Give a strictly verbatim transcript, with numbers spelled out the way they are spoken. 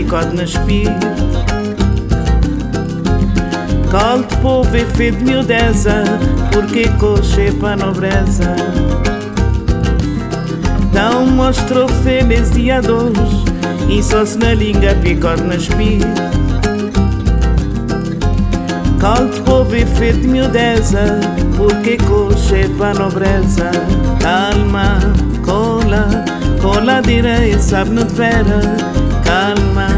picode na espir. Caldo povo é feito de miudeza, porque coxe para nobreza. Então mostrou feliz dia dois, e só se na língua picode na espir. Caldo povo é feito de miudeza, porque coxe para nobreza. Calma, cola, cola direita, sabe não te vera. Calma,